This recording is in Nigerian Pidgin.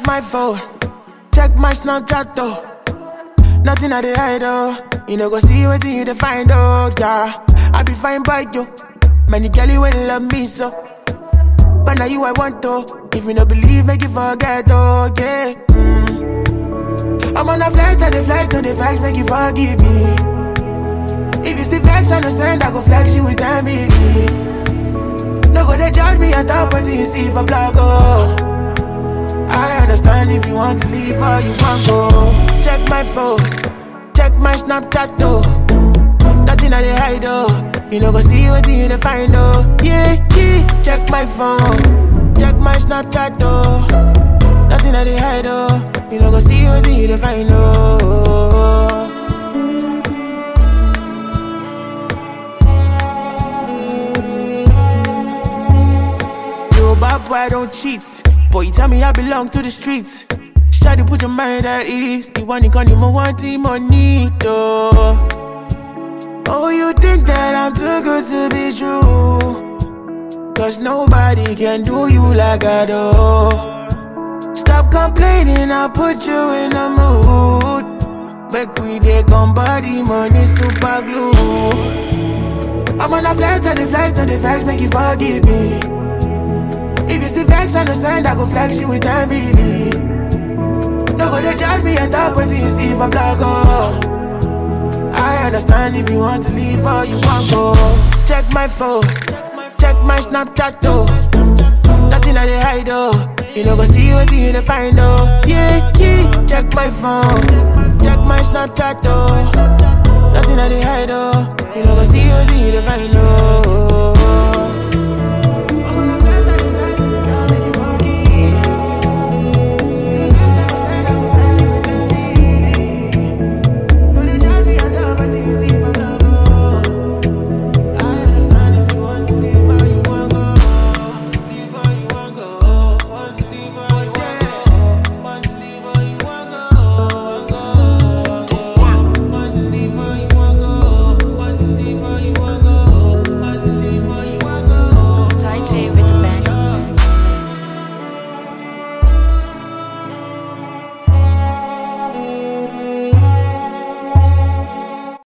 my phone, check my Snapchat though. Nothing I dey hide oh. You know go see what you dey find oh, yeah. I be fine by you. Many girls will love me so. But now you I want to. If you don't believe, make you forget oh, yeah. I'm on a flight, on the flight, on the facts, make you forgive me. If you still vex, understand, I go flex you with family. No go they judge me on top of you see for blog oh. I understand if you want to leave or you want go. Check my phone, check my Snapchat though. Nothing I dey hide oh. You know go see what you dey find oh. Yeah, yeah. Check my phone, check my Snapchat though. Nothing I dey hide oh. You know go see what you dey find oh. Yo, bad boy, I don't cheat. Boy, you tell me I belong to the streets. Try to put your mind at ease. You want it, you want it, money, though. Oh, you think that I'm too good to be true? Cause nobody can do you like I do. Stop complaining, I'll put you in a mood. Make we dey come body, money, super glue. I'm on a flight, on the facts, make you forgive me. If you still vex, understand, I go flex you with family. No go they judge me and talk what you see for blog oh. I understand if you want to leave or you want go. Check my phone, check my Snapchat though. Nothing I dey hide oh. You know go see what you dey find oh. Yeah, yeah. Check my phone, check my Snapchat though. Nothing I dey hide oh. You know go see what you dey find oh.